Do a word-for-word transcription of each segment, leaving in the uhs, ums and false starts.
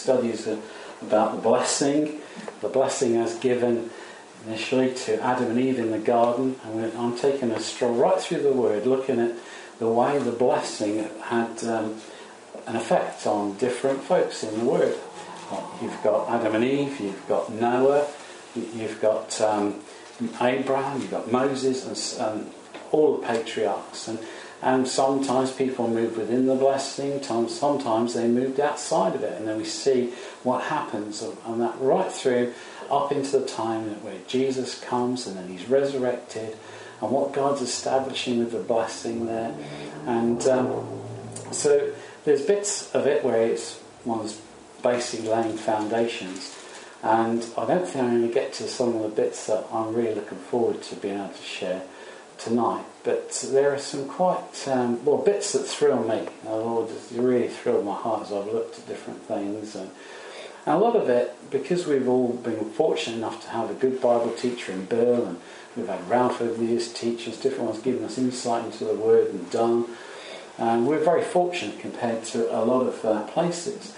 Studies about the blessing, the blessing as given initially to Adam and Eve in the garden, and I'm taking a stroll right through the Word, looking at the way the blessing had um, an effect on different folks in the Word. You've got Adam and Eve, you've got Noah, you've got um, Abraham, you've got Moses, and, and all the patriarchs. And And sometimes people move within the blessing, sometimes they moved outside of it. And then we see what happens on that right through up into the time where Jesus comes and then he's resurrected and what God's establishing with the blessing there. And um, so there's bits of it where it's one's basically laying foundations. And I don't think I'm going to get to some of the bits that I'm really looking forward to being able to share tonight, but there are some quite um, well bits that thrill me. The Lord has really thrilled my heart as I've looked at different things, and, and a lot of it because we've all been fortunate enough to have a good Bible teacher in Bill, and we've had Ralph over the years, teachers, different ones giving us insight into the Word and done, and we're very fortunate compared to a lot of uh, places.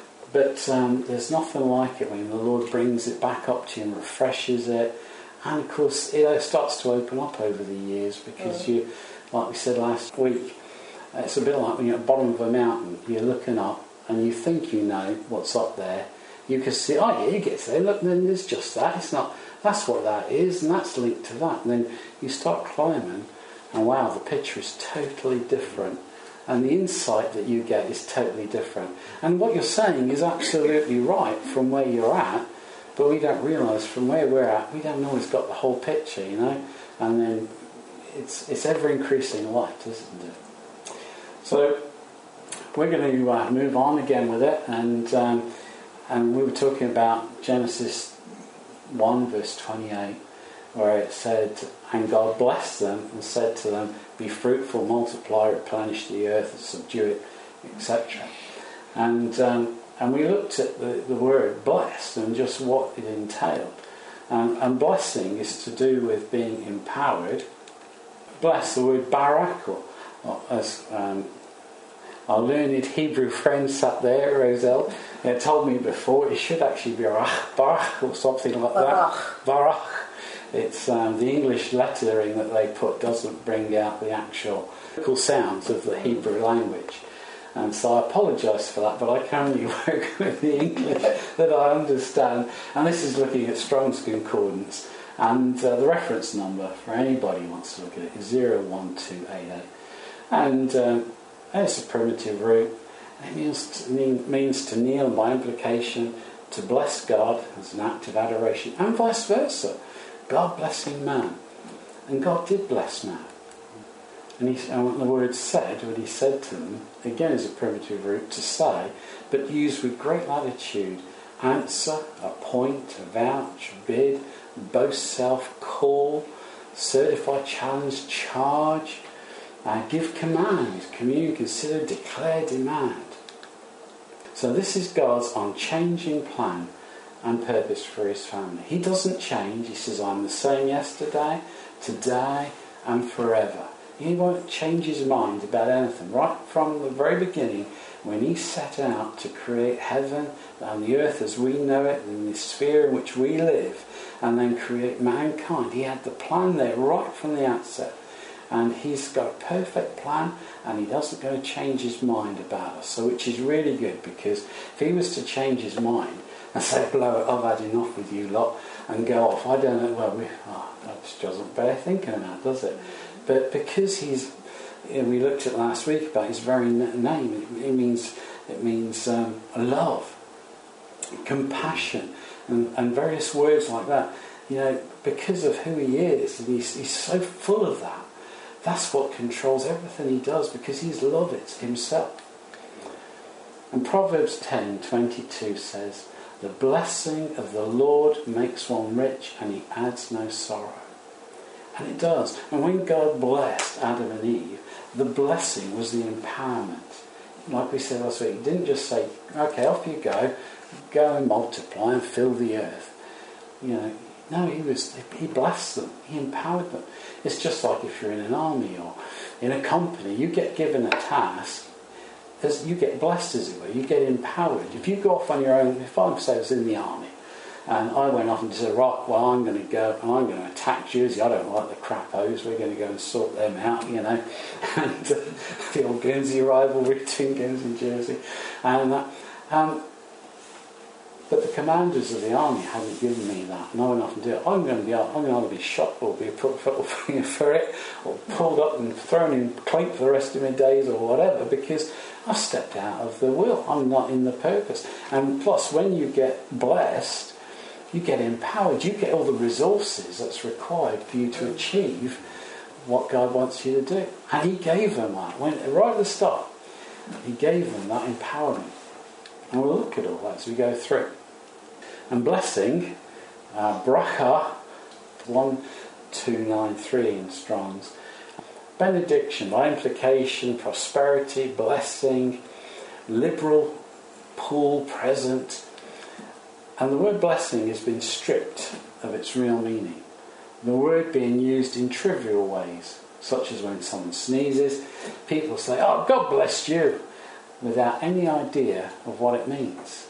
But um, there's nothing like it when the Lord brings it back up to you and refreshes it. And of course, it starts to open up over the years because you, like we said last week, it's a bit like when you're at the bottom of a mountain, you're looking up and you think you know what's up there. You can see, oh yeah, you get there, look, then there's just that. It's not, that's what that is, and that's linked to that. And then you start climbing, and wow, the picture is totally different. And the insight that you get is totally different. And what you're saying is absolutely right from where you're at. But we don't realise from where we're at, we haven't always got the whole picture, you know. And then it's it's ever increasing light, isn't it? So we're going to uh, move on again with it, and um, and we were talking about Genesis one verse twenty-eight, where it said, "And God blessed them and said to them, be fruitful, multiply, replenish the earth, and subdue it," et cetera. And um, And we looked at the, the word blessed and just what it entailed. Um, and blessing is to do with being empowered. Bless, the word barak, or, or as um, our learned Hebrew friend sat there, Roselle, uh, told me before, it should actually be barach, barach or something like that. Barach. It's um, the English lettering that they put doesn't bring out the actual sounds of the Hebrew language. And so I apologise for that, but I can only work with the English that I understand. And this is looking at Strong's Concordance. And uh, the reference number, for anybody who wants to look at it, is zero one two eight eight. And um, it's a primitive root. And it means to, mean, means to kneel, and by implication, to bless God as an act of adoration, and vice versa. God blessing man. And God did bless man. And, he, and what the word said, what he said to them, again is a primitive root, to say, but used with great latitude. Answer, appoint, avouch, bid, boast self, call, certify, challenge, charge, uh, give command, commune, consider, declare, demand. So this is God's unchanging plan and purpose for his family. He doesn't change. He says, I'm the same yesterday, today, and forever. He won't change his mind about anything. Right from the very beginning, when he set out to create heaven and the earth as we know it, in the sphere in which we live, and then create mankind, he had the plan there right from the outset. And he's got a perfect plan, and he doesn't go to change his mind about us. So, which is really good, because if he was to change his mind and say, blow it, I've had enough with you lot, and go off, I don't know, well, we, oh, that just doesn't bear thinking about, does it? But because he's, you know, we looked at last week about his very name, it, it means it means um, love, compassion, and, and various words like that. You know, because of who he is, and he's, he's so full of that. That's what controls everything he does, because he's love, it's himself. And Proverbs ten twenty-two says, "The blessing of the Lord makes one rich, and he adds no sorrow." And it does. And when God blessed Adam and Eve, the blessing was the empowerment. Like we said last week, he didn't just say, okay, off you go, go and multiply and fill the earth. You know, no, he was he blessed them, he empowered them. It's just like if you're in an army or in a company, you get given a task, as you get blessed, as it were, you get empowered. If you go off on your own, if I say I was in the army, and I went off and said, right, well, I'm going to go and I'm going to attack Jersey. I don't like the crappos. We're going to go and sort them out, you know. And uh, the old Guernsey rivalry between Guernsey and Jersey. And that. Um, but the commanders of the army hadn't given me that. And I went off and did it. I'm going to be, I'm going to either be shot or be put for it, or pulled up and thrown in clink for the rest of my days or whatever, because I've stepped out of the will. I'm not in the purpose. And plus, when you get blessed, you get empowered, you get all the resources that's required for you to achieve what God wants you to do. And he gave them that. When, right at the start, he gave them that empowerment. And we'll look at all that as we go through. And blessing, uh, bracha, one two nine three in Strong's. Benediction, by implication, prosperity, blessing, liberal, pool, present. And the word blessing has been stripped of its real meaning. The word being used in trivial ways, such as when someone sneezes, people say, oh, God bless you, without any idea of what it means.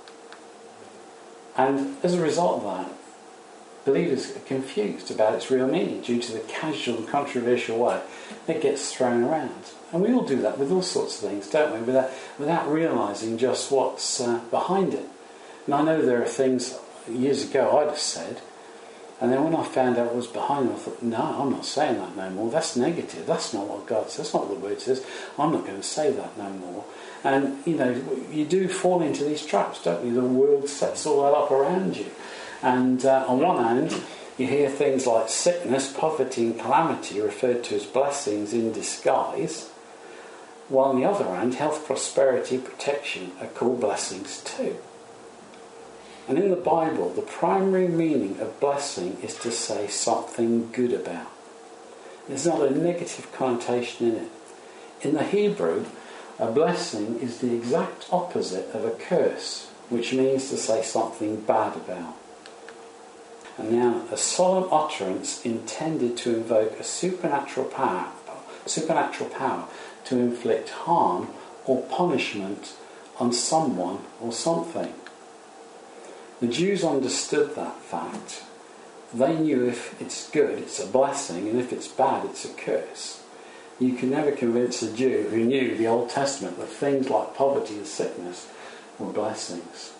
And as a result of that, believers are confused about its real meaning due to the casual and controversial way it gets thrown around. And we all do that with all sorts of things, don't we, without, without realising just what's uh, behind it. And I know there are things years ago I'd have said, and then when I found out what was behind them, I thought, no, I'm not saying that no more. That's negative. That's not what God says. That's not what the Word says. I'm not going to say that no more. And, you know, you do fall into these traps, don't you? The world sets all that up around you. And uh, on one hand, you hear things like sickness, poverty and calamity referred to as blessings in disguise, while on the other hand, health, prosperity, protection are called blessings too. And in the Bible, the primary meaning of blessing is to say something good about. There's not a negative connotation in it. In the Hebrew, a blessing is the exact opposite of a curse, which means to say something bad about. And now, a solemn utterance intended to invoke a supernatural power, supernatural power to inflict harm or punishment on someone or something. The Jews understood that fact. They knew if it's good, it's a blessing, and if it's bad, it's a curse. You can never convince a Jew who knew the Old Testament that things like poverty and sickness were blessings.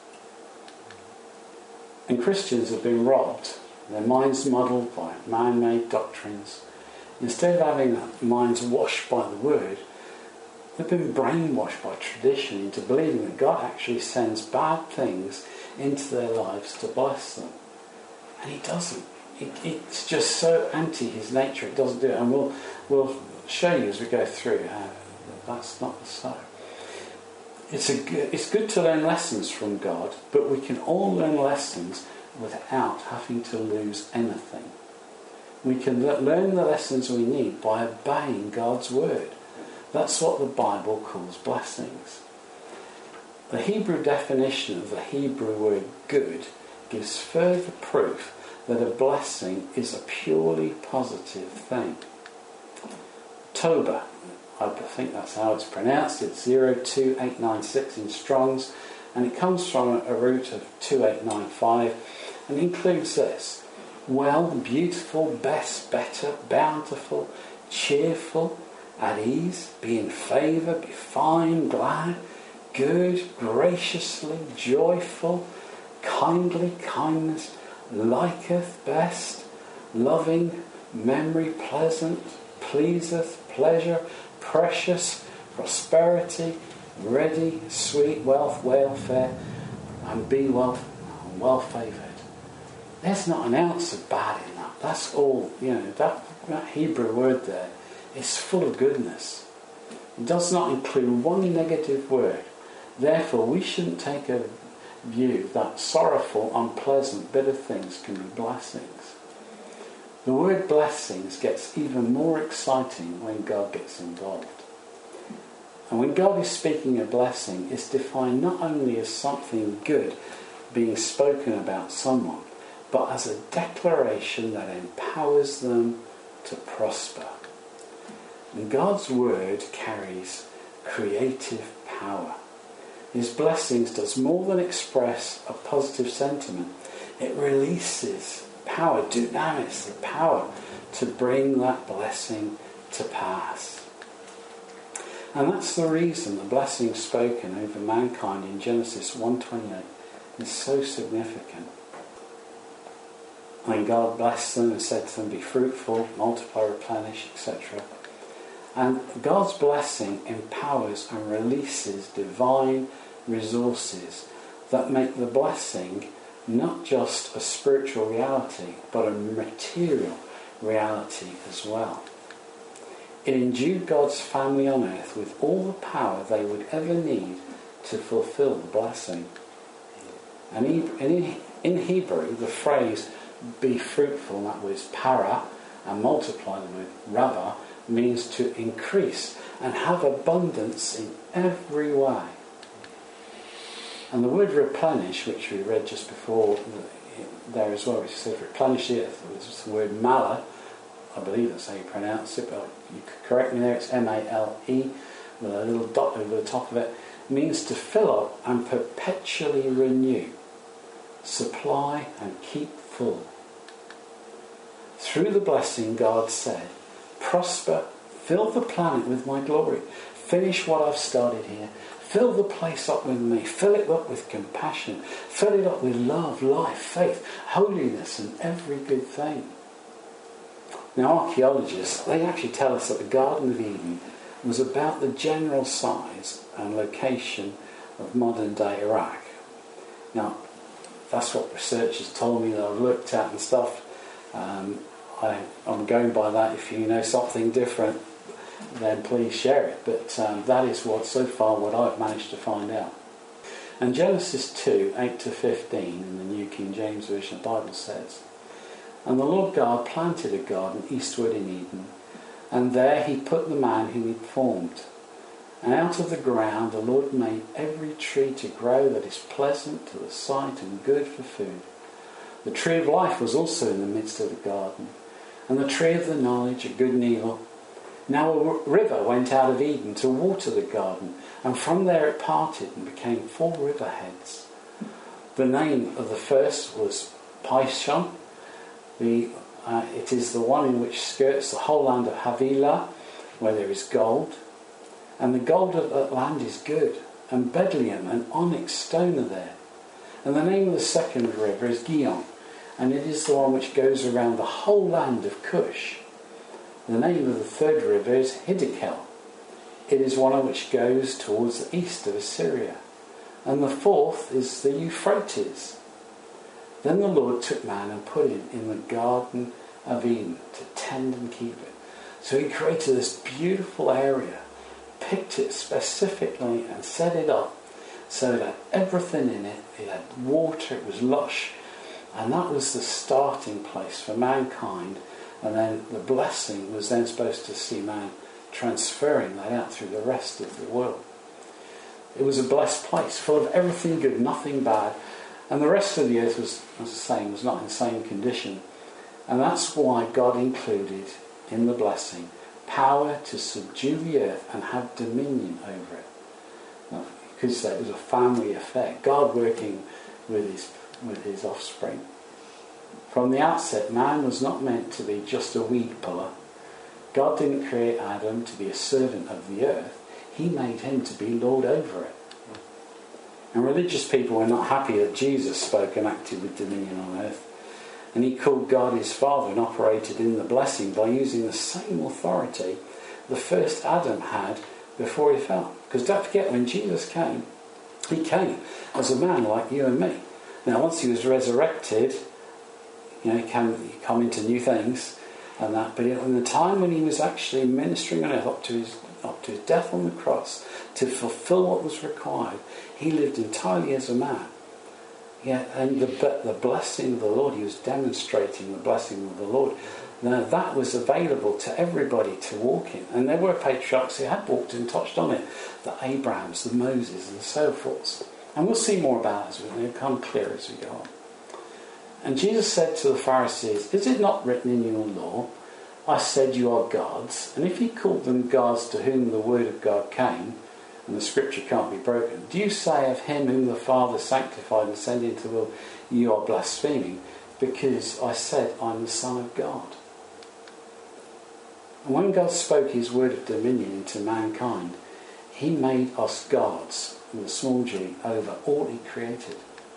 And Christians have been robbed, their minds muddled by man-made doctrines. Instead of having their minds washed by the Word, they've been brainwashed by tradition into believing that God actually sends bad things into their lives to bless them. And he doesn't. It, it's just so anti his nature, it doesn't do it. And we'll, we'll show you as we go through how that's not so. It's, a good, it's good to learn lessons from God, but we can all learn lessons without having to lose anything. We can le- learn the lessons we need by obeying God's word. That's what the Bible calls blessings. The Hebrew definition of the Hebrew word good gives further proof that a blessing is a purely positive thing. Toba, I think that's how it's pronounced, it's zero two eight nine six in Strong's, and it comes from a root of two eight nine five, and includes this: well, beautiful, best, better, bountiful, cheerful, at ease, be in favour, be fine, glad, good, graciously, joyful, kindly, kindness, liketh, best, loving, memory, pleasant, pleaseth, pleasure, precious, prosperity, ready, sweet, wealth, welfare, and be well, well favoured. There's not an ounce of bad in that. That's all, you know, that, that Hebrew word there is full of goodness. It does not include one negative word. Therefore, we shouldn't take a view that sorrowful, unpleasant, bitter things can be blessings. The word blessings gets even more exciting when God gets involved. And when God is speaking a blessing, it's defined not only as something good being spoken about someone, but as a declaration that empowers them to prosper. And God's word carries creative power. His blessings does more than express a positive sentiment. It releases power, dunamis, the power to bring that blessing to pass. And that's the reason the blessing spoken over mankind in Genesis one twenty-eight is so significant. When God blessed them and said to them, be fruitful, multiply, replenish, et cetera. And God's blessing empowers and releases divine resources that make the blessing not just a spiritual reality, but a material reality as well. It endued God's family on earth with all the power they would ever need to fulfill the blessing. And in, in Hebrew, the phrase be fruitful, that was para, and multiply the word rava, means to increase and have abundance in every way. And the word replenish, which we read just before there as well, which says replenish the earth, it's the word mala, I believe that's how you pronounce it, but you could correct me there, it's M A L E, with a little dot over the top of it, means to fill up and perpetually renew, supply and keep full. Through the blessing, God said, prosper, fill the planet with my glory, finish what I've started here, fill the place up with me, fill it up with compassion, fill it up with love, life, faith, holiness and every good thing. Now archaeologists, they actually tell us that the Garden of Eden was about the general size and location of modern day Iraq. Now that's what researchers told me that I've looked at and stuff. Um, I, I'm going by that. If you know something different, then please share it. But um, that is what, so far, what I've managed to find out. And Genesis two, eight to fifteen, in the New King James Version of the Bible says, and the Lord God planted a garden eastward in Eden, and there he put the man whom he formed. And out of the ground the Lord made every tree to grow that is pleasant to the sight and good for food. The tree of life was also in the midst of the garden, and the tree of the knowledge of good and evil. Now a river went out of Eden to water the garden, and from there it parted and became four river heads. The name of the first was Pishon. The, uh, it is the one in which skirts the whole land of Havilah, where there is gold. And the gold of that land is good, and bdellium and onyx stone are there. And the name of the second river is Gihon, and it is the one which goes around the whole land of Cush. The name of the third river is Hiddekel. It is one which goes towards the east of Assyria. And the fourth is the Euphrates. Then the Lord took man and put him in the Garden of Eden to tend and keep it. So he created this beautiful area, picked it specifically and set it up so it had everything in it. It had water, it was lush, and that was the starting place for mankind. And then the blessing was then supposed to see man transferring that out through the rest of the world. It was a blessed place, full of everything good, nothing bad. And the rest of the earth was, as I was saying, was not in the same condition. And that's why God included in the blessing power to subdue the earth and have dominion over it. Now, you could say it was a family affair. God working with his, with his offspring. From the outset, man was not meant to be just a weed puller. God didn't create Adam to be a servant of the earth. He made him to be Lord over it. And religious people were not happy that Jesus spoke and acted with dominion on earth. And he called God his Father and operated in the blessing by using the same authority the first Adam had before he fell. Because don't forget, when Jesus came, he came as a man like you and me. Now, once he was resurrected, you know, he came, he came into new things and that. But in the time when he was actually ministering on earth up to his up to his death on the cross to fulfill what was required, he lived entirely as a man. Yeah, and the the blessing of the Lord, he was demonstrating the blessing of the Lord. Now that was available to everybody to walk in. And there were patriarchs who had walked and touched on it. The Abrahams, the Moses and so forth. And we'll see more about it as we become clear as we go on. And Jesus said to the Pharisees, is it not written in your law, I said you are gods? And if he called them gods to whom the word of God came, and the scripture can't be broken. Do you say of him whom the Father sanctified and sent into the world, you are blaspheming, because I said I'm the Son of God? And when God spoke his word of dominion into mankind, he made us gods, with a small g, over all he created.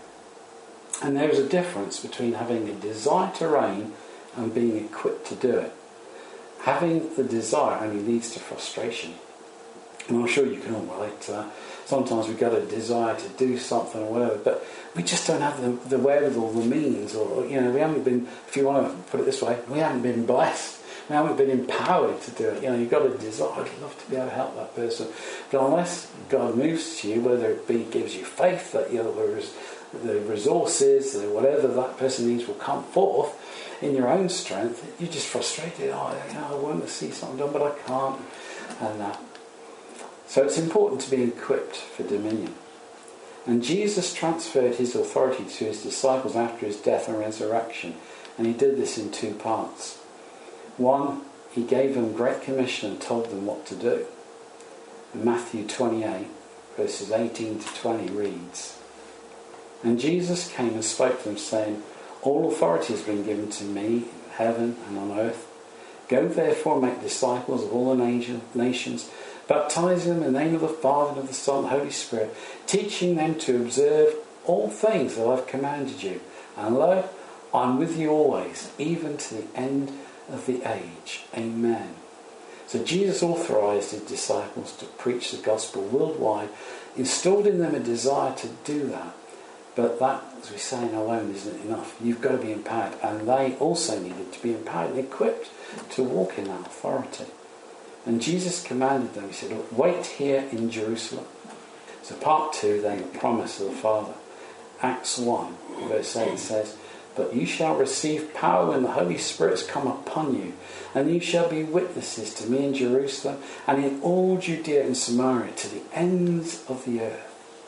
And there is a difference between having a desire to reign and being equipped to do it. Having the desire only leads to frustration. And I'm sure you can all relate to that. Sometimes we've got a desire to do something or whatever, but we just don't have the, the wherewithal, the means, or, you know, we haven't been, if you want to put it this way, we haven't been blessed. We haven't been empowered to do it. You know, you've got a desire, I'd love to be able to help that person. But unless God moves to you, whether it be gives you faith that, you know, there's the resources, the whatever that person needs will come forth in your own strength, you're just frustrated. Oh, you know, I want to see something done, but I can't. And that. So it's important to be equipped for dominion. And Jesus transferred his authority to his disciples after his death and resurrection. And he did this in two parts. One, he gave them Great Commission and told them what to do. And Matthew twenty-eight, verses eighteen to twenty reads, and Jesus came and spoke to them, saying, all authority has been given to me in heaven and on earth. Go therefore and make disciples of all the nations, baptizing them in the name of the Father and of the Son and the Holy Spirit, teaching them to observe all things that I have commanded you. And lo, I am with you always, even to the end of the age. Amen. So Jesus authorised his disciples to preach the gospel worldwide, installed in them a desire to do that. But that, as we say, alone isn't enough. You've got to be empowered. And they also needed to be empowered and equipped to walk in that authority. And Jesus commanded them, he said, wait here in Jerusalem. So part two, then, the promise of the Father. Acts one, verse eight says, but you shall receive power when the Holy Spirit has come upon you, and you shall be witnesses to me in Jerusalem and in all Judea and Samaria, to the ends of the earth.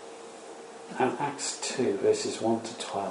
And Acts two, verses one to twelve.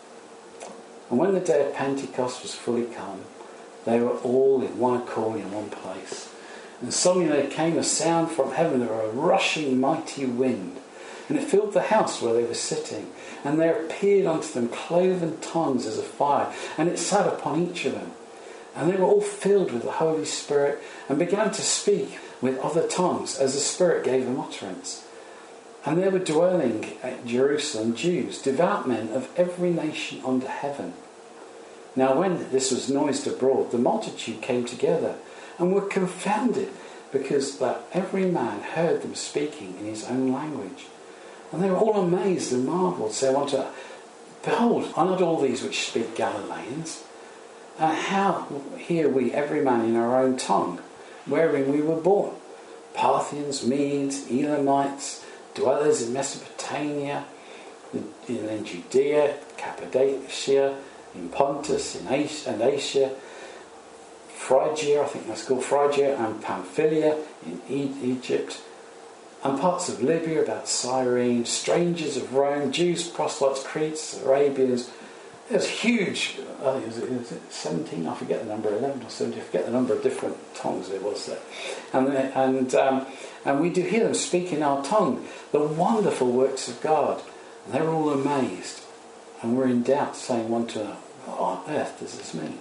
And when the day of Pentecost was fully come, they were all in one accord in one place. And suddenly there came a sound from heaven, there was a rushing mighty wind, and it filled the house where they were sitting. And there appeared unto them cloven tongues as of fire, and it sat upon each of them. And they were all filled with the Holy Spirit, and began to speak with other tongues, as the Spirit gave them utterance. And there were dwelling at Jerusalem Jews, devout men of every nation under heaven. Now when this was noised abroad, the multitude came together, and were confounded, because that every man heard them speaking in his own language. And they were all amazed and marvelled, saying unto them, behold, are not all these which speak Galileans? And how hear we every man in our own tongue, wherein we were born? Parthians, Medes, Elamites, dwellers in Mesopotamia, in Judea, Cappadocia, in Pontus, in Asia, and Asia, Phrygia, I think that's called Phrygia, and Pamphylia, in Egypt, and parts of Libya, about Cyrene, strangers of Rome, Jews, proselytes, Cretes, Arabians. It was huge. I think it was, it was seventeen, I forget the number, eleven or seventeen, I forget the number of different tongues there was there. And and um, and we do hear them speak in our tongue the wonderful works of God. And they were all amazed, and were in doubt, saying one to another, what on earth does this mean?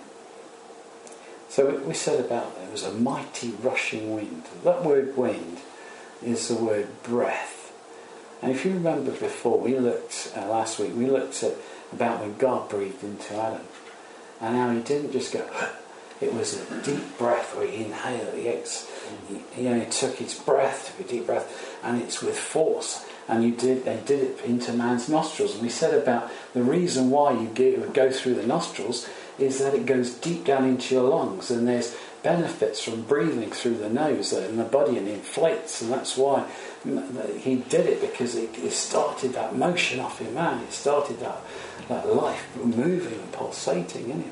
So we said about there was a mighty rushing wind. That word wind is the word breath. And if you remember before, we looked uh, last week, we looked at about when God breathed into Adam, and how he didn't just go, it was a deep breath where he inhaled, he, ex, he, you know, he took his breath, took a deep breath, and it's with force. And you did, they did it into man's nostrils. And we said about the reason why you get, go through the nostrils is that it goes deep down into your lungs, and there's benefits from breathing through the nose in the body, and it inflates, and that's why he did it, because it, it started that motion off in man. It started that, that life moving and pulsating in him.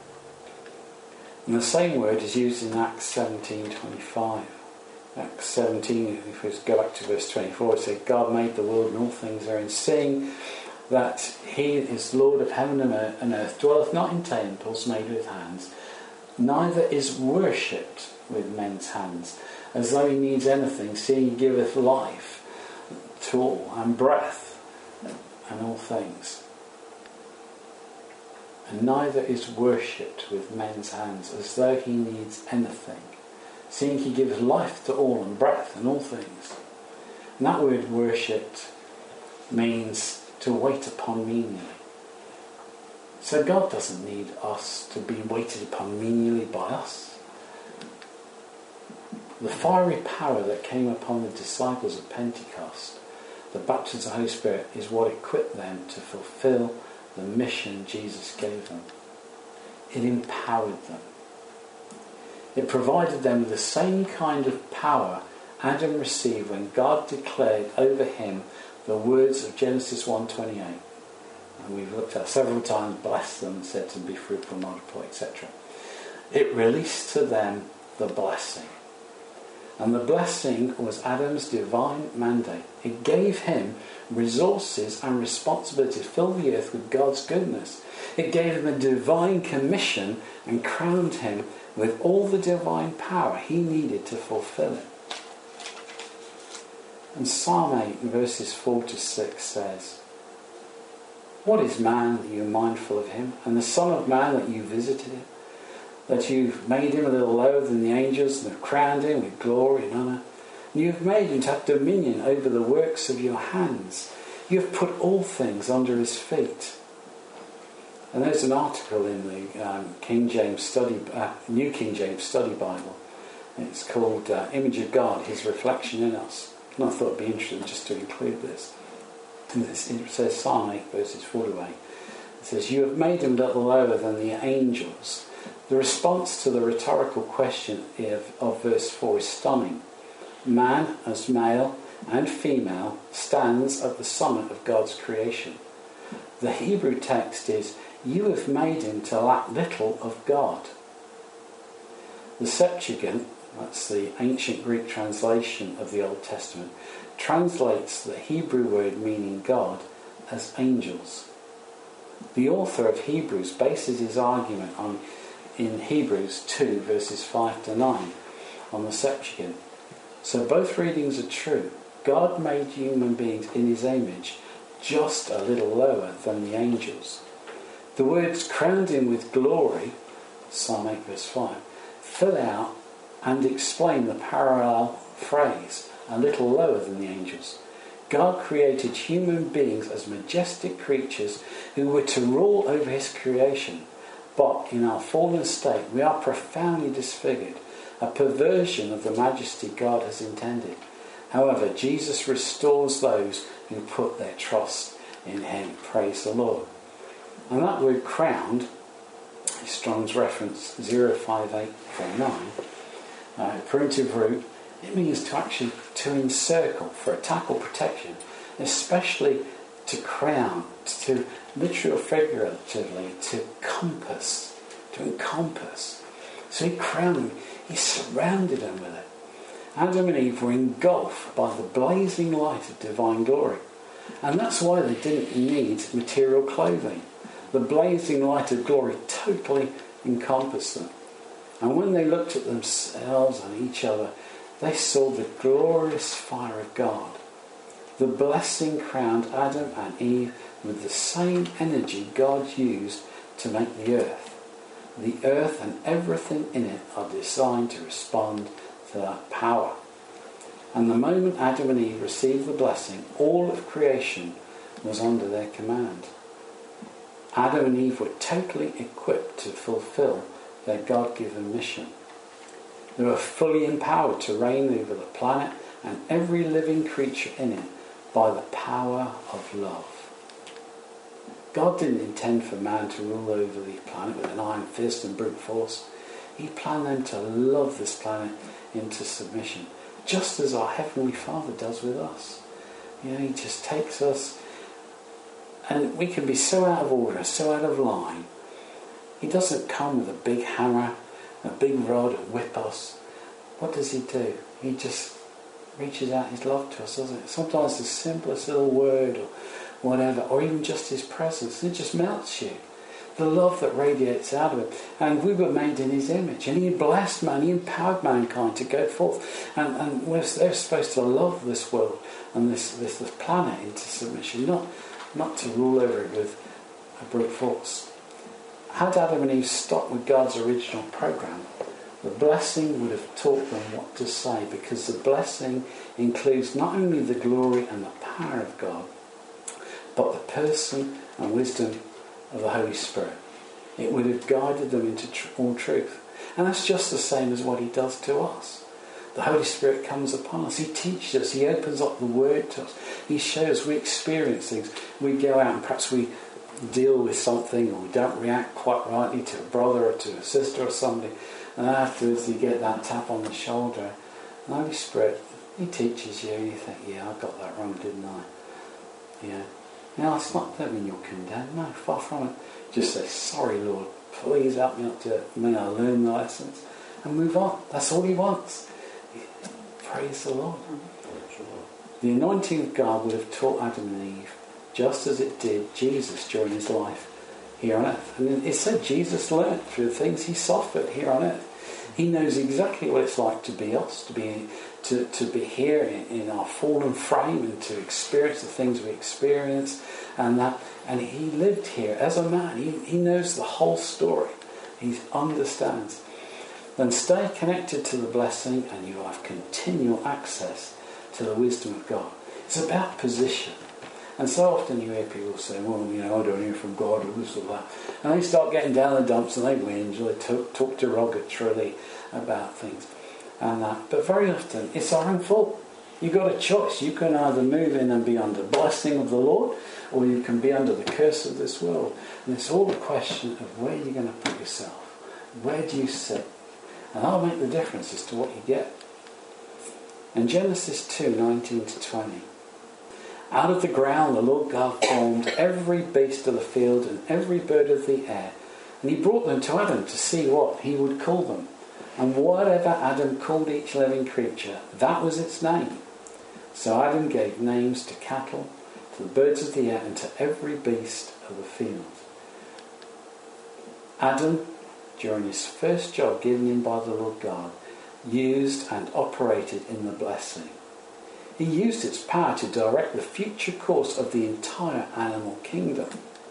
And the same word is used in Acts seventeen twenty-five. Acts seventeen, if we go back to verse twenty-four, it says, God made the world and all things therein, seeing that he is Lord of heaven and earth, dwelleth not in temples made with hands, neither is worshipped with men's hands, as though he needs anything, seeing he giveth life to all, and breath, and all things. And neither is worshipped with men's hands, as though he needs anything, seeing he gives life to all, and breath, and all things. And that word worshipped means to wait upon menially. So God doesn't need us to be waited upon menially by us. The fiery power that came upon the disciples at Pentecost, the baptism of the Holy Spirit, is what equipped them to fulfill the mission Jesus gave them. It empowered them. It provided them with the same kind of power Adam received when God declared over him the words of Genesis one twenty-eight. And we've looked at several times, bless them, said to be fruitful, multiply, et cetera. It released to them the blessing. And the blessing was Adam's divine mandate. It gave him resources and responsibility to fill the earth with God's goodness. It gave him a divine commission and crowned him with all the divine power he needed to fulfill it. And Psalm eight, verses four to six says, "What is man that you are mindful of him, and the Son of Man that you visited him? That you've made him a little lower than the angels, and have crowned him with glory and honour. And you have made him to have dominion over the works of your hands. You have put all things under his feet." And there's an article in the um, King James Study, uh, New King James Study Bible. It's called uh, Image of God, His Reflection in Us. And I thought it'd be interesting just to include this. And it says, Psalm eight, verses four to eight. It says, "You have made him a little lower than the angels." The response to the rhetorical question of, of verse four is stunning. Man, as male and female, stands at the summit of God's creation. The Hebrew text is, "You have made him to lack little of God." The Septuagint, that's the ancient Greek translation of the Old Testament, translates the Hebrew word meaning God as angels. The author of Hebrews bases his argument on in Hebrews two, verses five to nine, on the Septuagint. So both readings are true. God made human beings in his image, just a little lower than the angels. The words "crowned him with glory," Psalm eight, verse five, fill out and explain the parallel phrase, "a little lower than the angels." God created human beings as majestic creatures who were to rule over his creation. But in our fallen state, we are profoundly disfigured, a perversion of the majesty God has intended. However, Jesus restores those who put their trust in him. Praise the Lord. And that word "crowned," Strong's reference zero five eight four nine, uh, primitive root, it means to actually to encircle, for attack or protection, especially to crown, to literally or figuratively, to compass, to encompass. So he crowned them, he surrounded them with it. Adam and Eve were engulfed by the blazing light of divine glory. And that's why they didn't need material clothing. The blazing light of glory totally encompassed them. And when they looked at themselves and each other, they saw the glorious fire of God. The blessing crowned Adam and Eve with the same energy God used to make the earth. The earth and everything in it are designed to respond to that power. And the moment Adam and Eve received the blessing, all of creation was under their command. Adam and Eve were totally equipped to fulfill their God-given mission. They were fully empowered to reign over the planet and every living creature in it by the power of love. God didn't intend for man to rule over the planet with an iron fist and brute force. He planned them to love this planet into submission, just as our Heavenly Father does with us. You know, he just takes us, and we can be so out of order, so out of line. He doesn't come with a big hammer, a big rod, and whip us. What does he do? He just reaches out his love to us, doesn't it? Sometimes the simplest little word or whatever, or even just his presence, it just melts you. the love that radiates out of him. And we were made in his image. And he blessed man, he empowered mankind to go forth. And, and we're, they're supposed to love this world and this, this, this planet into submission, not, not to rule over it with a brute force. Had Adam and Eve stopped with God's original program, the blessing would have taught them what to say, because the blessing includes not only the glory and the power of God, but the person and wisdom of the Holy Spirit. It would have guided them into tr- all truth. And that's just the same as what he does to us. The Holy Spirit comes upon us. He teaches us. He opens up the Word to us. He shows, we experience things. We go out and perhaps we deal with something, or we don't react quite rightly to a brother or to a sister or somebody. And afterwards you get that tap on the shoulder. And the Holy Spirit, he teaches you, and you think, yeah, I got that wrong, didn't I? Yeah. Now, it's not that mean you're condemned. No, far from it. Just say, sorry, Lord, please help me not to, may I learn the lessons, and move on. That's all he wants. Praise the Lord. The anointing of God would have taught Adam and Eve, just as it did Jesus during his life here on earth. And it said Jesus learnt through the things he suffered here on earth. He knows exactly what it's like to be us, to be to, to be here in, in our fallen frame, and to experience the things we experience, and that. And he lived here as a man. He, he knows the whole story. He understands. Then stay connected to the blessing, and you have continual access to the wisdom of God. It's about position. And so often you hear people say, well, you know, I don't hear from God, or this or that. And they start getting down the dumps, and they whinge, or they talk, talk derogatorily about things. And that. But very often, it's our own fault. You've got a choice. You can either move in and be under blessing of the Lord, or you can be under the curse of this world. And it's all a question of where you're going to put yourself. Where do you sit? And that'll make the difference as to what you get. In Genesis two, nineteen to twenty, out of the ground the Lord God formed every beast of the field and every bird of the air, and he brought them to Adam to see what he would call them. And whatever Adam called each living creature, that was its name. So Adam gave names to cattle, to the birds of the air, and to every beast of the field. Adam, during his first job given him by the Lord God, used and operated in the blessing. He used its power to direct the future course of the entire animal kingdom.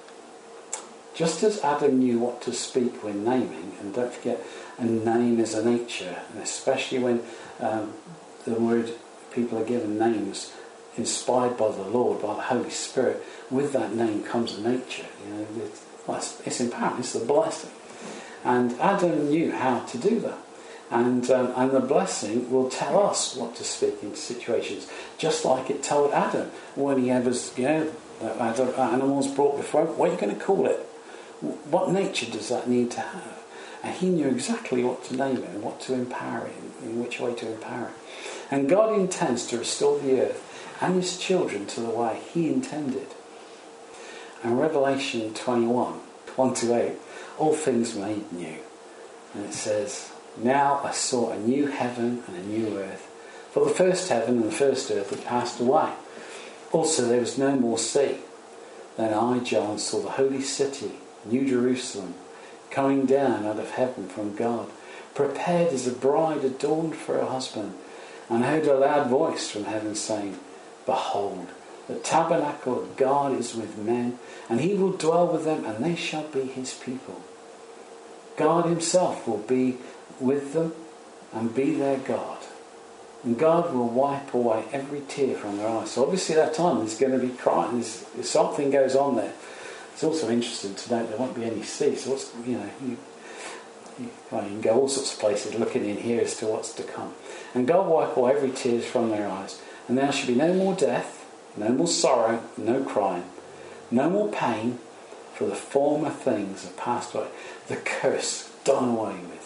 Just as Adam knew what to speak when naming, and don't forget, a name is a nature, and especially when um, the word, people are given names inspired by the Lord, by the Holy Spirit, with that name comes a nature. You know, it's, well, it's, it's empowering, it's the blessing. And Adam knew how to do that. And um, and the blessing will tell us what to speak in situations, just like it told Adam when he was, you know, that animals brought before him. What are you going to call it? What nature does that need to have? And he knew exactly what to name it and what to empower it, in which way to empower it. And God intends to restore the earth and his children to the way he intended. And Revelation twenty-one, one to eight, all things made new. And it says, now I saw a new heaven and a new earth. For the first heaven and the first earth had passed away. Also there was no more sea. Then I, John, saw the holy city, New Jerusalem, coming down out of heaven from God, prepared as a bride adorned for her husband. And I heard a loud voice from heaven saying, behold, the tabernacle of God is with men, and he will dwell with them, and they shall be his people. God himself will be with them and be their God. And God will wipe away every tear from their eyes. So obviously that time there's going to be crying. There's, there's something goes on there. It's also interesting to note there won't be any sea. So what's, you know, you, you, well, you can go all sorts of places looking in here as to what's to come. And God will wipe away every tear from their eyes. And there shall be no more death, no more sorrow, no crying, no more pain, for the former things have passed away. The curse done away with.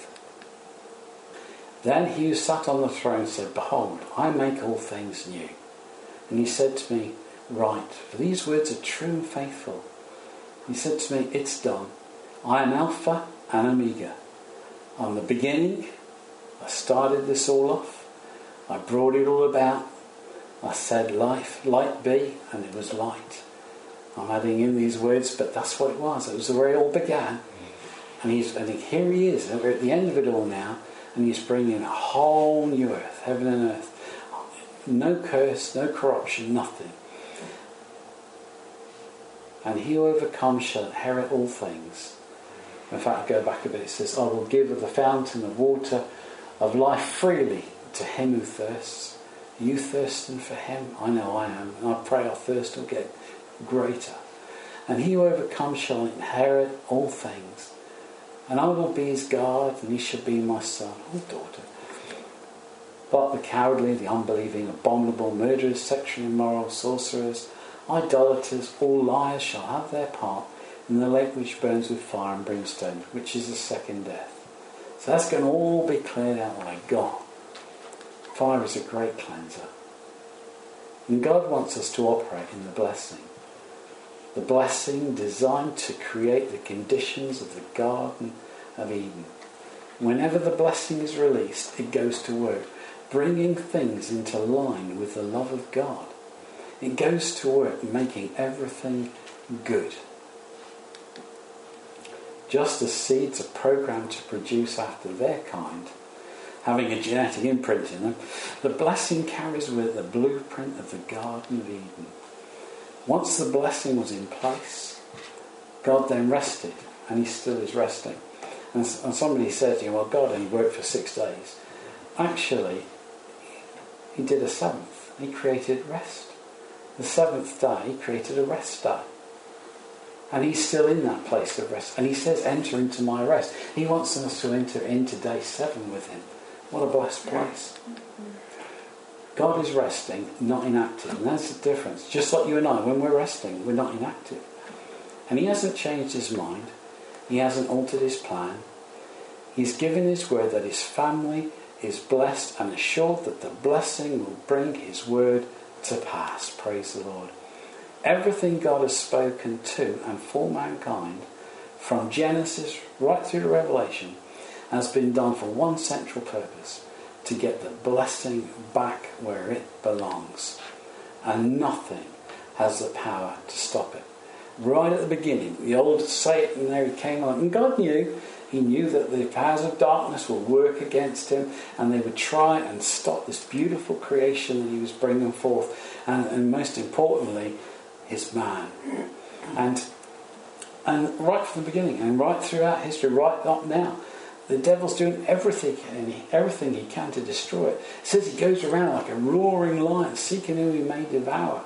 Then he who sat on the throne said, behold, I make all things new. And he said to me, write, for these words are true and faithful. He said to me, it's done. I am Alpha and Omega. I'm the beginning. I started this all off. I brought it all about. I said, life, light be, and it was light. I'm adding in these words, but that's what it was. It was where it all began. And he's, and here he is, and we're at the end of it all now, and he's bringing a whole new earth, heaven and earth. No curse, no corruption, nothing. And he who overcomes shall inherit all things. In fact, go back a bit, it says, I will give of the fountain of water of life freely to him who thirsts. Are you thirsting for him? I know I am, and I pray our thirst will get greater. And he who overcomes shall inherit all things. And I will be his God, and he shall be my son or daughter. But the cowardly, the unbelieving, abominable, murderers, sexually immoral, sorcerers, idolaters, all liars shall have their part in the lake which burns with fire and brimstone, which is the second death. So that's going to all be cleared out by God. Fire is a great cleanser. And God wants us to operate in the blessing. The blessing designed to create the conditions of the Garden of Eden. Whenever the blessing is released, it goes to work, bringing things into line with the love of God. It goes to work making everything good. Just as seeds are programmed to produce after their kind, having a genetic imprint in them, the blessing carries with it the blueprint of the Garden of Eden. Once the blessing was in place, God then rested, and he still is resting. And somebody said to you, well, God only worked for six days. Actually, he did a seventh. He created rest. The seventh day, he created a rest day. And he's still in that place of rest. And he says, enter into my rest. He wants us to enter into day seven with him. What a blessed place. God is resting, not inactive. And that's the difference. Just like you and I, when we're resting, we're not inactive. And he hasn't changed his mind. He hasn't altered his plan. He's given his word that his family is blessed and assured that the blessing will bring his word to pass. Praise the Lord. Everything God has spoken to and for mankind, from Genesis right through to Revelation, has been done for one central purpose: to get the blessing back where it belongs. And nothing has the power to stop it. Right at the beginning, the old Satan there came along, and God knew. He knew that the powers of darkness would work against him, and they would try and stop this beautiful creation that he was bringing forth, and, and most importantly, his man. And and right from the beginning, and right throughout history, right up now, the devil's doing everything, and he, everything he can to destroy it. It says he goes around like a roaring lion, seeking who he may devour.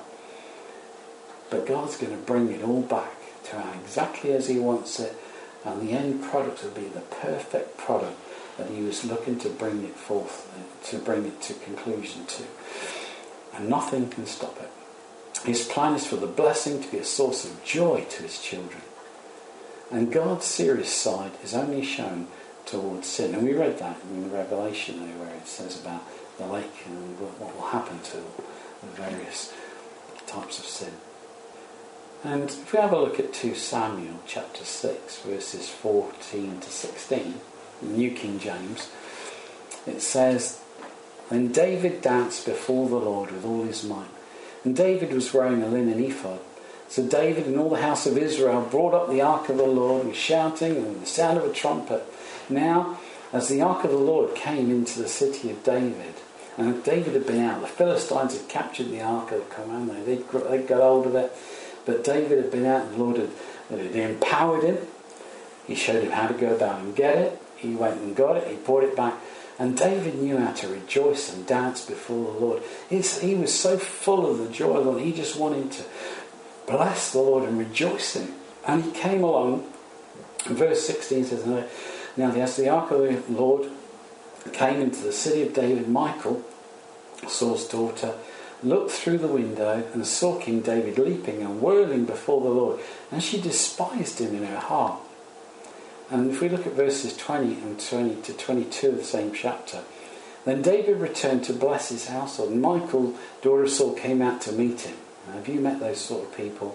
But God's going to bring it all back to exactly as he wants it, and the end product will be the perfect product that he was looking to bring it forth, to bring it to conclusion to. And nothing can stop it. His plan is for the blessing to be a source of joy to his children. And God's serious side is only shown towards sin. And we read that in Revelation there, where it says about the lake and what will happen to the various types of sin. And if we have a look at Second Samuel chapter six, verses fourteen to sixteen, the New King James, it says, Then David danced before the Lord with all his might. And David was wearing a linen ephod. So David and all the house of Israel brought up the ark of the Lord with shouting and the sound of a trumpet. Now, as the ark of the Lord came into the city of David, and David had been out, the Philistines had captured the ark of the command, they'd got hold of it. But David had been out, and the Lord had, had empowered him. He showed him how to go about and get it. He went and got it. He brought it back. And David knew how to rejoice and dance before the Lord. He's, he was so full of the joy of the Lord. He just wanted to bless the Lord and rejoice in him. And he came along. Verse sixteen says, Now as the ark of the Lord came into the city of David, Michal, Saul's daughter, looked through the window and saw King David leaping and whirling before the Lord, and she despised him in her heart. And if we look at verses twenty and twenty to twenty-two of the same chapter, then David returned to bless his household, and Michal, daughter of Saul, came out to meet him. Now, have you met those sort of people?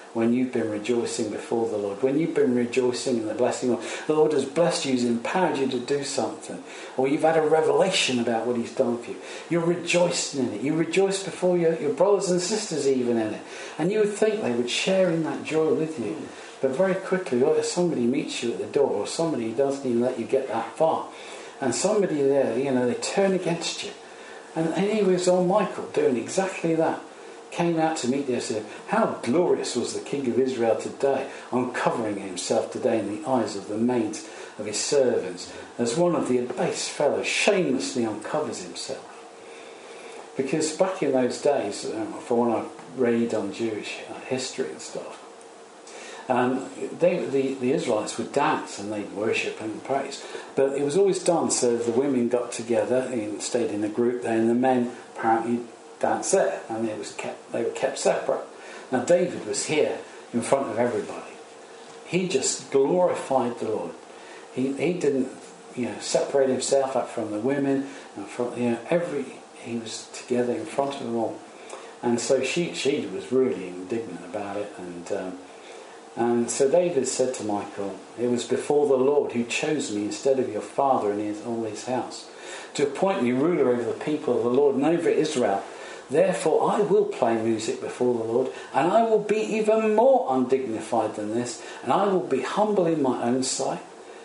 when you've been rejoicing before the Lord, when you've been rejoicing in the blessing of the Lord has blessed you, has empowered you to do something, or you've had a revelation about what he's done for you. You're rejoicing in it. You rejoice before your, your brothers and sisters even in it. And you would think they would share in that joy with you. But very quickly, or if somebody meets you at the door, or somebody doesn't even let you get that far, and somebody there, you know, they turn against you. And, and he was on Michael doing exactly that. Came out to meet you and said, how glorious was the King of Israel today, uncovering himself today in the eyes of the maids of his servants, as one of the abased fellows shamelessly uncovers himself. Because back in those days, um, for when I read on Jewish uh, history and stuff, um, they, the, the Israelites would dance and they'd worship and praise. But it was always done so the women got together and stayed in a group there, and the men apparently danced there, and it was kept, they were kept separate. Now David was here in front of everybody. He just glorified the Lord. He he didn't, you know, separate himself up from the women and from, you know, every he was together in front of them all. And so she she was really indignant about it, and um, and so David said to Michal, it was before the Lord who chose me instead of your father and his, all his house, to appoint me ruler over the people of the Lord and over Israel. Therefore I will play music before the Lord, and I will be even more undignified than this, and I will be humble in my own sight.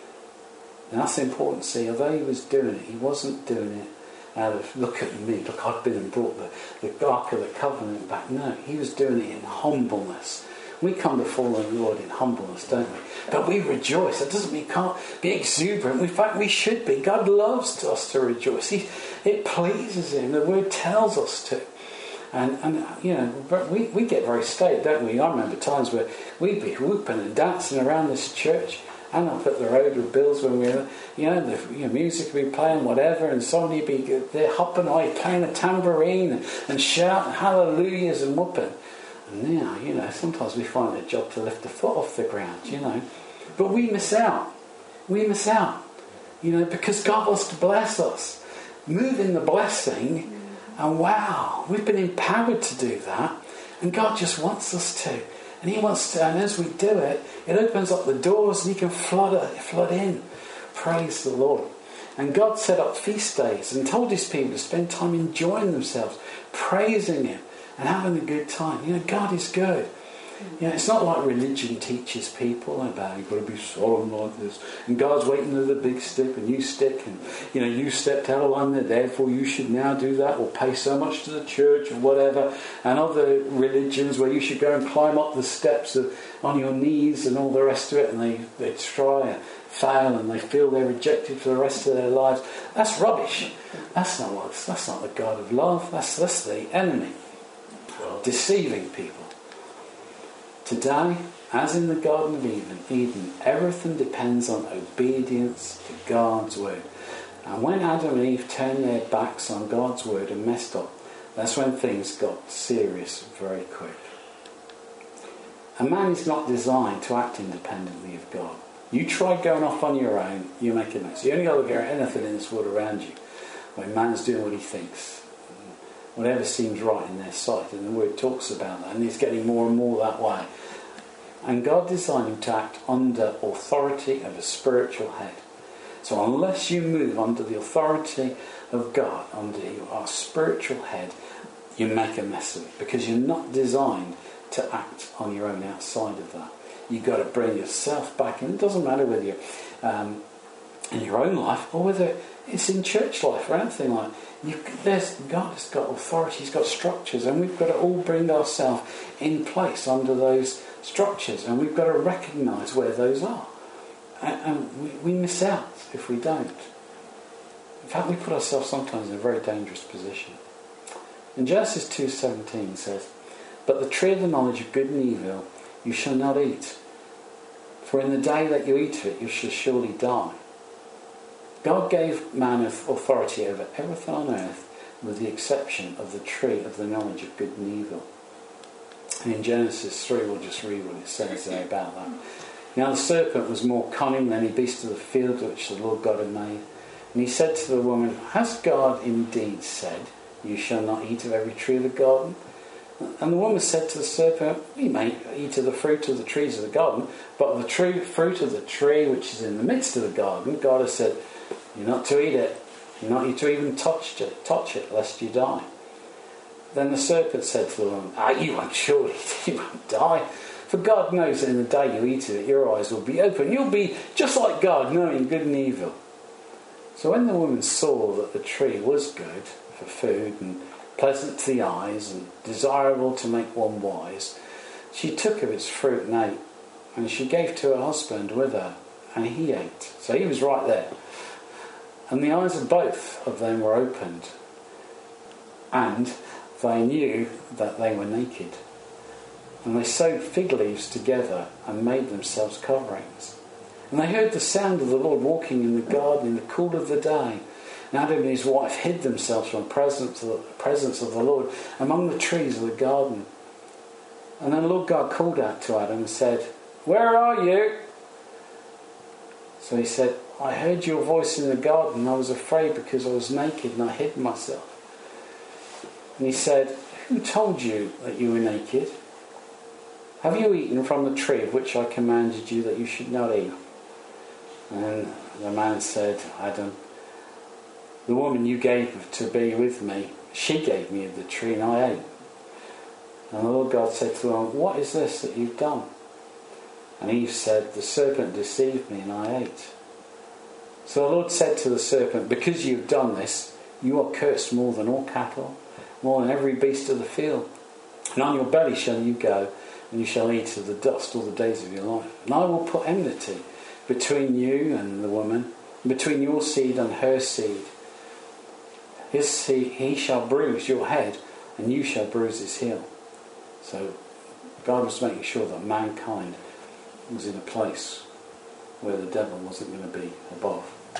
And that's important. See, although he was doing it, he wasn't doing it out of, look at me, look, I've been and brought the, the Ark of the Covenant back. No, he was doing it in humbleness. We come before the Lord in humbleness, don't we? But we rejoice. That doesn't mean we can't be exuberant. In fact, we should be. God loves us to rejoice. He, it pleases him. The word tells us to. And, and you know, we, we get very staid, don't we? I remember times where we'd be whooping and dancing around this church, and up at the road with Bills when we were, you know, the you know, music would be playing, whatever, and somebody would be there hopping away, playing a tambourine and, and shouting hallelujahs and whooping. And now, you know, sometimes we find it a job to lift a foot off the ground, you know. But we miss out. We miss out, you know, because God wants to bless us. Move in the blessing. And wow, we've been empowered to do that, and God just wants us to, and he wants to, and as we do it, it opens up the doors and he can flood, flood in. Praise the Lord. And God set up feast days and told his people to spend time enjoying themselves, praising him and having a good time. You know, God is good. You know, it's not like religion teaches people about you've got to be solemn like this, and God's waiting with a big stick and you stick, and you know, you stepped out of line there, therefore you should now do that, or pay so much to the church or whatever, and other religions where you should go and climb up the steps of, on your knees and all the rest of it, and they, they try and fail and they feel they're rejected for the rest of their lives. That's rubbish. That's not what, that's not the God of love. That's, that's the enemy deceiving people. Today, as in the Garden of Eden, Eden, everything depends on obedience to God's word. And when Adam and Eve turned their backs on God's word and messed up, that's when things got serious very quick. A man is not designed to act independently of God. You try going off on your own, you make a mess. You only got to look at anything in this world around you when man's doing what he thinks, whatever seems right in their sight, and the word talks about that, and it's getting more and more that way. And God designed him to act under authority of a spiritual head. So unless you move under the authority of God, under our spiritual head, you make a mess of it, because you're not designed to act on your own outside of that. You've got to bring yourself back, and it doesn't matter whether you're um, in your own life or whether it's in church life or anything like that. You, there's, God has got authority, he's got structures, and we've got to all bring ourselves in place under those structures, and we've got to recognise where those are. And, and we, we miss out if we don't. In fact, we put ourselves sometimes in a very dangerous position. In Genesis two seventeen says, "But the tree of the knowledge of good and evil you shall not eat, for in the day that you eat of it you shall surely die." God gave man authority over everything on earth with the exception of the tree of the knowledge of good and evil. And in Genesis three, we'll just read what it says there about that. "Now the serpent was more cunning than any beast of the field which the Lord God had made. And he said to the woman, Has God indeed said, You shall not eat of every tree of the garden? And the woman said to the serpent, "We may eat of the fruit of the trees of the garden, but of the true fruit of the tree which is in the midst of the garden, God has said, you're not to eat it. You're not to even touch it, touch it, lest you die." Then the serpent said to the woman, "Ah, you won't surely, you won't die. For God knows that in the day you eat of it, your eyes will be open. You'll be just like God, knowing good and evil." So when the woman saw that the tree was good for food and pleasant to the eyes and desirable to make one wise, she took of its fruit and ate, and she gave to her husband with her, and he ate. So he was right there. And the eyes of both of them were opened, and they knew that they were naked. And they sewed fig leaves together and made themselves coverings. And they heard the sound of the Lord walking in the garden in the cool of the day. And Adam and his wife hid themselves from the presence of the, presence of the Lord among the trees of the garden. And then the Lord God called out to Adam and said, "Where are you?" So he said, "I heard your voice in the garden, and I was afraid because I was naked and I hid myself." And he said, "Who told you that you were naked? Have you eaten from the tree of which I commanded you that you should not eat?" And the man said, "Adam, the woman you gave to be with me, she gave me of the tree and I ate." And the Lord God said to him, "What is this that you've done?" And Eve said, "The serpent deceived me and I ate." So the Lord said to the serpent, "Because you have done this, you are cursed more than all cattle, more than every beast of the field. And on your belly shall you go, and you shall eat of the dust all the days of your life. And I will put enmity between you and the woman, and between your seed and her seed. His seed, he shall bruise your head, and you shall bruise his heel." So God was making sure that mankind was in a place where the devil wasn't going to be above.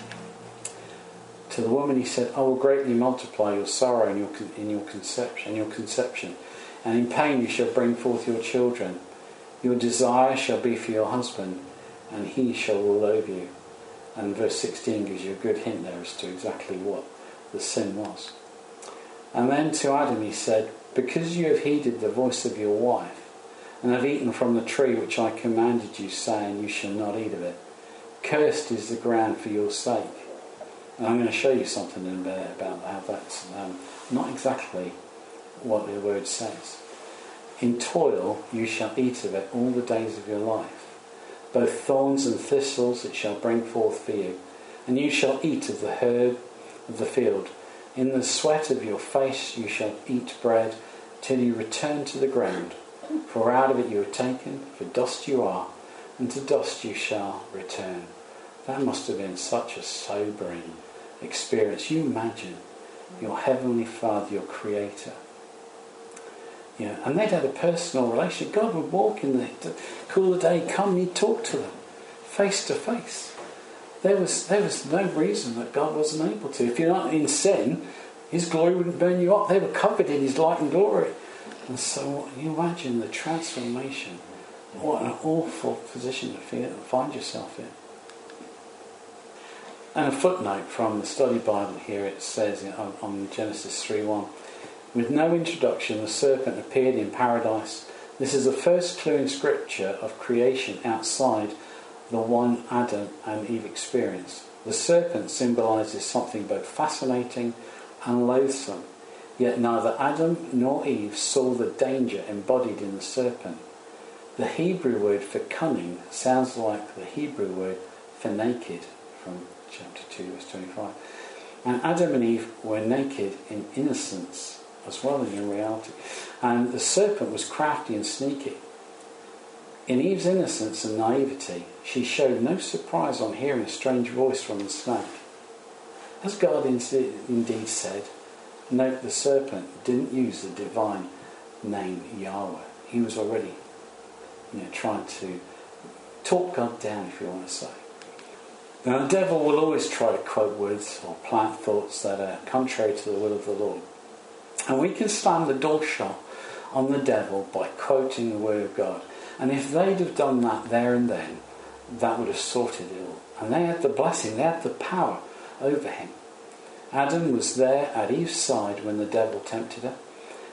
To the woman he said, "I will greatly multiply your sorrow in your in your conception, in your conception, and in pain you shall bring forth your children. Your desire shall be for your husband, and he shall rule over you." And verse sixteen gives you a good hint there as to exactly what the sin was. And then to Adam he said, "Because you have heeded the voice of your wife, and have eaten from the tree which I commanded you, saying, you shall not eat of it, cursed is the ground for your sake." And I'm going to show you something in a bit about how that's um, not exactly what the word says. "In toil you shall eat of it all the days of your life. Both thorns and thistles it shall bring forth for you. And you shall eat of the herb of the field. In the sweat of your face you shall eat bread till you return to the ground. For out of it you are taken, for dust you are, and to dust you shall return." That must have been such a sobering experience. You imagine your Heavenly Father, your Creator. You know, and they'd had a personal relationship. God would walk in the cool of the day, come and he'd talk to them face to face. There was there was no reason that God wasn't able to. If you're not in sin, his glory wouldn't burn you up. They were covered in his light and glory. And so you imagine the transformation. What an awful position to feel, find yourself in. And a footnote from the Study Bible here, it says on, on Genesis three one, "With no introduction, the serpent appeared in paradise. This is the first clue in Scripture of creation outside the one Adam and Eve experienced. The serpent symbolises something both fascinating and loathsome. Yet neither Adam nor Eve saw the danger embodied in the serpent. The Hebrew word for cunning sounds like the Hebrew word for naked from chapter two, verse twenty-five. And Adam and Eve were naked in innocence as well as in reality. And the serpent was crafty and sneaky. In Eve's innocence and naivety, she showed no surprise on hearing a strange voice from the snake. As God indeed said, note the serpent didn't use the divine name Yahweh. He was already, you know, trying to talk God down, if you want to say. Now the devil will always try to quote words or plant thoughts that are contrary to the will of the Lord. And we can slam the door shut on the devil by quoting the word of God. And if they'd have done that there and then, that would have sorted it all. And they had the blessing, they had the power over him. Adam was there at Eve's side when the devil tempted her.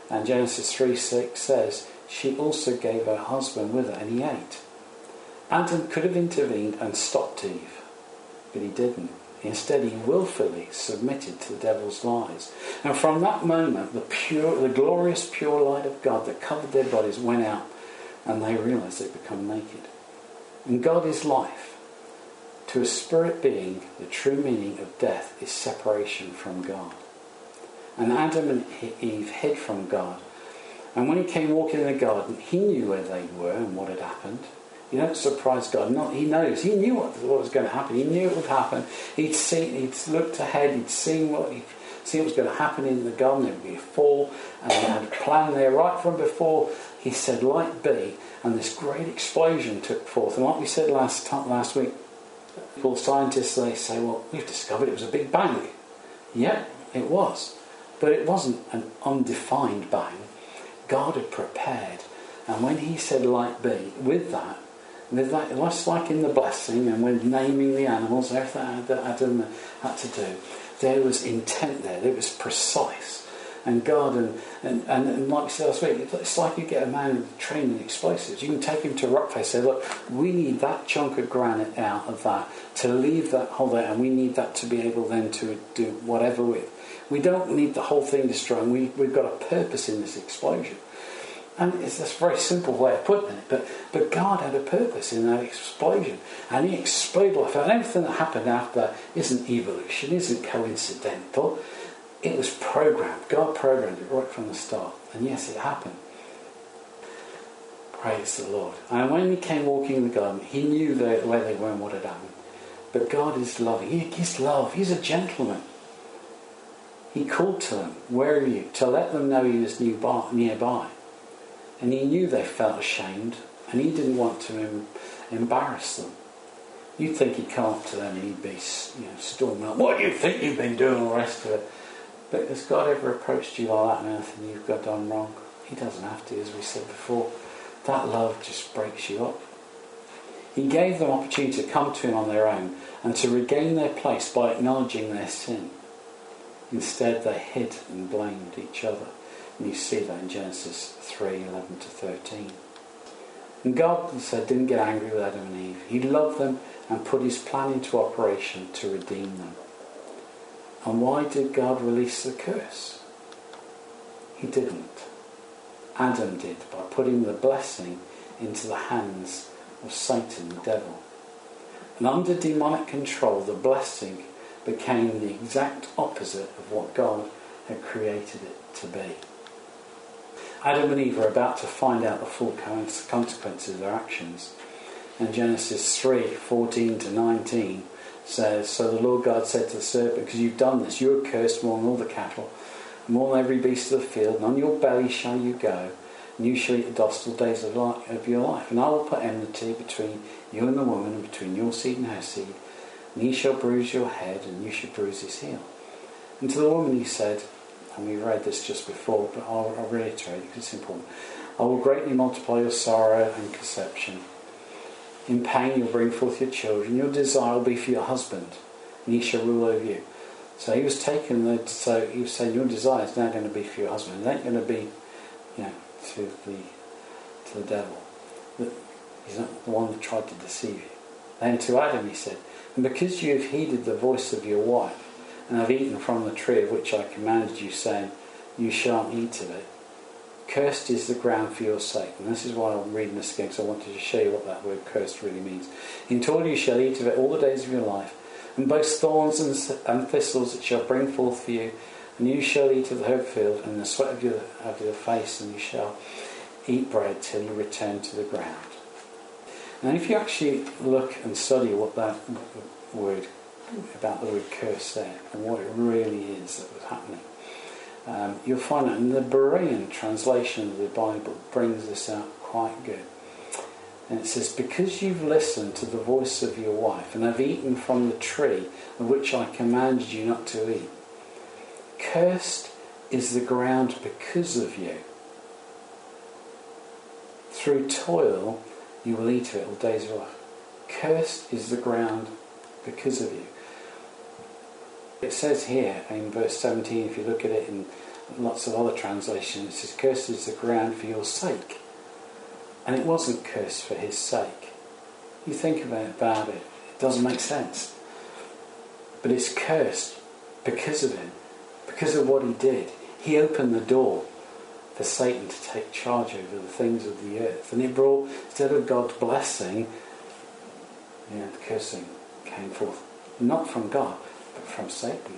And Genesis three six says, she also gave her husband with her, and he ate. Adam could have intervened and stopped Eve, but he didn't. Instead, he willfully submitted to the devil's lies. And from that moment, the pure, the glorious pure light of God that covered their bodies went out, and they realised they'd become naked. And God is life. To a spirit being, the true meaning of death is separation from God. And Adam and Eve hid from God. And when he came walking in the garden, he knew where they were and what had happened. You don't surprise God. Not, he knows. He knew what, what was going to happen. He knew it would happen. He'd seen. He'd looked ahead. He'd seen what he'd seen what was going to happen in the garden. There would be a fall, and he had a plan there right from before. He said, "Light be," and this great explosion took forth. And like we said last time, last week, all scientists they say, "Well, we've discovered it was a big bang." Yeah, it was, but it wasn't an undefined bang. God had prepared, and when He said, "Light be," with that. With that, just like in the blessing and when naming the animals, everything that Adam had to do, there was intent there, it was precise. And God, and, and, and like I said last week, it's like you get a man trained in explosives. You can take him to a rock face and say, look, we need that chunk of granite out of that to leave that hole there, and we need that to be able then to do whatever with. We don't need the whole thing destroyed. We, we've got a purpose in this explosion. And it's a very simple way of putting it, but, but God had a purpose in that explosion, and He exploded life. And everything that happened after that isn't evolution, isn't coincidental. It was programmed. God programmed it right from the start, and yes, it happened. Praise the Lord. And when He came walking in the garden, He knew that where they were and what had happened. But God is loving. He, he's love. He's a gentleman. He called to them, "Where are you?" to let them know He was nearby. And He knew they felt ashamed, and He didn't want to em- embarrass them. You'd think He'd come up to them and He'd be, you know, storming up. "What do you think you've been doing?" all the rest of it. But has God ever approached you like that and anything you've got done wrong? He doesn't have to, as we said before. That love just breaks you up. He gave them opportunity to come to Him on their own and to regain their place by acknowledging their sin. Instead, they hid and blamed each other. And you see that in Genesis three, eleven to thirteen. And God said, didn't get angry with Adam and Eve. He loved them and put His plan into operation to redeem them. And why did God release the curse? He didn't. Adam did, by putting the blessing into the hands of Satan, the devil. And under demonic control, the blessing became the exact opposite of what God had created it to be. Adam and Eve are about to find out the full consequences of their actions. And Genesis three, fourteen to nineteen says, "So the Lord God said to the serpent, because you've done this, you are cursed more than all the cattle, more than every beast of the field, and on your belly shall you go, and you shall eat the dust all the days of, life, of your life. And I will put enmity between you and the woman, and between your seed and her seed, and he shall bruise your head, and you shall bruise his heel." And to the woman He said, and we read this just before, but I'll, I'll reiterate it because it's important, "I will greatly multiply your sorrow and conception. In pain you'll bring forth your children. Your desire will be for your husband, and he shall rule over you." So He was taking the, so He was saying your desire is now going to be for your husband. It ain't going to be, you know, to the to the devil. He's not the one that tried to deceive you. Then to Adam He said, "And because you have heeded the voice of your wife, and have eaten from the tree of which I commanded you, saying, you shan't eat of it, cursed is the ground for your sake." And this is why I'm reading this again, because I wanted to show you what that word cursed really means. "In toil you shall eat of it all the days of your life, and both thorns and thistles it shall bring forth for you, and you shall eat of the herb field, and the sweat of your, of your face, and you shall eat bread till you return to the ground." And if you actually look and study what that word, about the word curse there, and what it really is that was happening, um, you'll find that in the Berean translation of the Bible brings this out quite good. And it says, "Because you've listened to the voice of your wife, and have eaten from the tree of which I commanded you not to eat, cursed is the ground because of you. Through toil you will eat of it all days of your life." Cursed is the ground because of you. It says here in verse seventeen, if you look at it in lots of other translations, it says, cursed is the ground for your sake. And it wasn't cursed for his sake. You think about it, about it, it doesn't make sense. But it's cursed because of him, because of what he did. He opened the door for Satan to take charge over the things of the earth. And he brought, instead of God's blessing, you know, the cursing came forth. Not from God, but from Satan.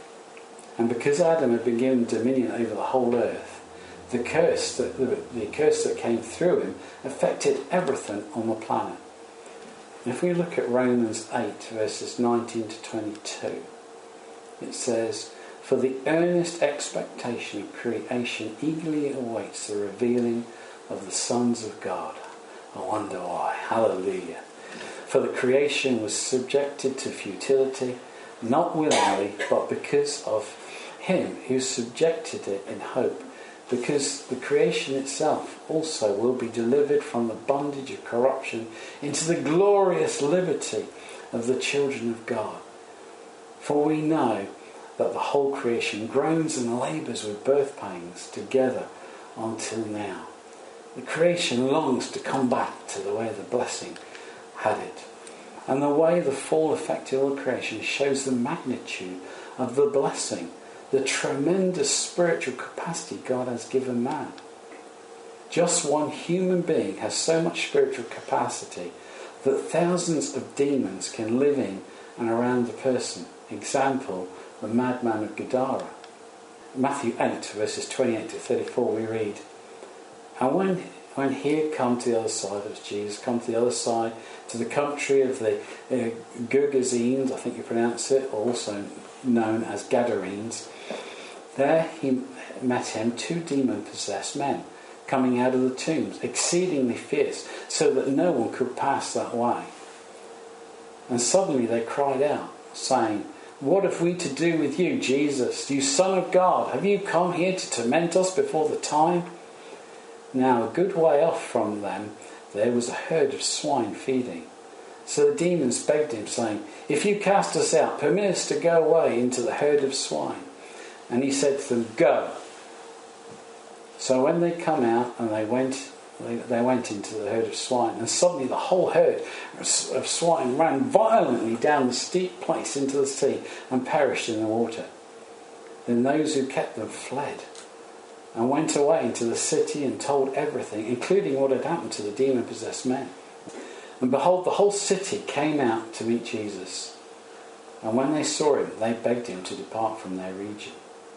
And because Adam had been given dominion over the whole earth, the curse that the, the curse that came through him affected everything on the planet. And if we look at Romans eight, verses nineteen to twenty-two, it says, "For the earnest expectation of creation eagerly awaits the revealing of the sons of God." I wonder why. Hallelujah. "For the creation was subjected to futility, not willingly, but because of him who subjected it in hope, because the creation itself also will be delivered from the bondage of corruption into the glorious liberty of the children of God. For we know that the whole creation groans and labours with birth pains together until now." The creation longs to come back to the way the blessing had it. And the way the fall affected all creation shows the magnitude of the blessing, the tremendous spiritual capacity God has given man. Just one human being has so much spiritual capacity that thousands of demons can live in and around the person. Example, the madman of Gadara. Matthew eight, verses twenty-eight to thirty-four, we read, "And when, when he had come to the other side," as Jesus come to the other side, to the country of the uh, Gergesenes, I think you pronounce it, also known as Gadarenes, there he met him two demon-possessed men, coming out of the tombs, exceedingly fierce, so that no one could pass that way. And suddenly they cried out, saying, "What have we to do with you, Jesus, you Son of God? Have you come here to torment us before the time?" Now a good way off from them there was a herd of swine feeding. So the demons begged him, saying, "If you cast us out, permit us to go away into the herd of swine." And he said to them, "Go." So when they come out and they went, they, they went into the herd of swine, and suddenly the whole herd of swine ran violently down the steep place into the sea and perished in the water. Then those who kept them fled and went away into the city and told everything, including what had happened to the demon-possessed men. And behold, the whole city came out to meet Jesus. And when they saw him, they begged him to depart from their region.